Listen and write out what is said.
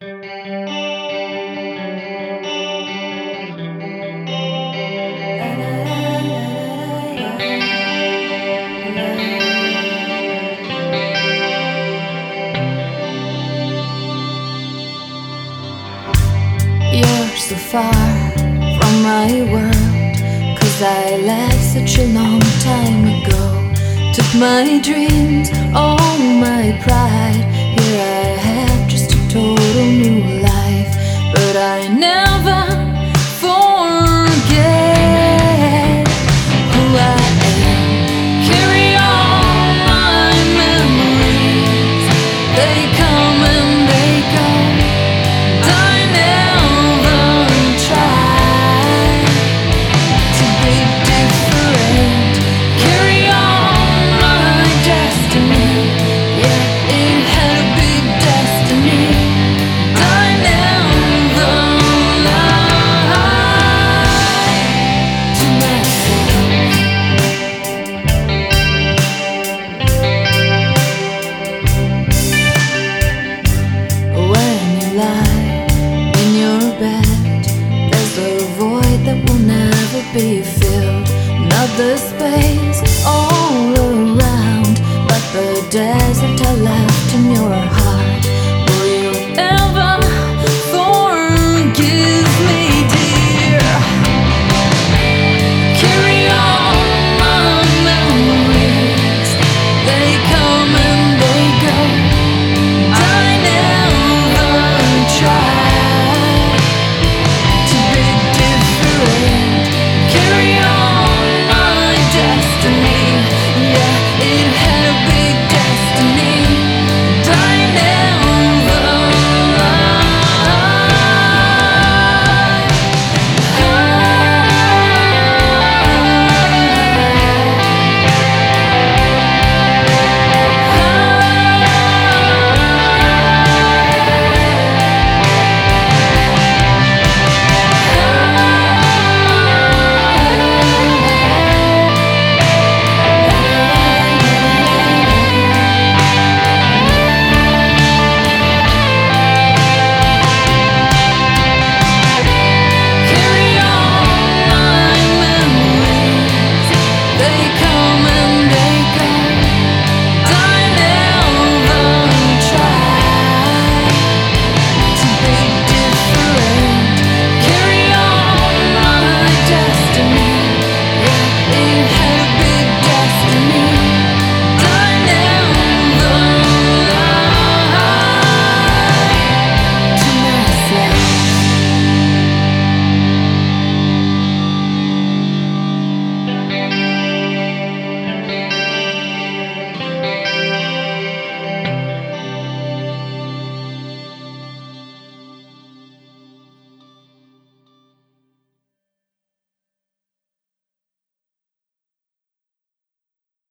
You're so far from my world, 'cause I left such a long time ago. Took my dreams, all my pride. Here I have just a total new life, but I never forget who I am. Carry on my memories, they come and they go. I never tried to be different. Carry on my destiny, yeah, it had a big destiny. I never lied to myself. When you lie in your bed, there's a void that will never be filled, not the space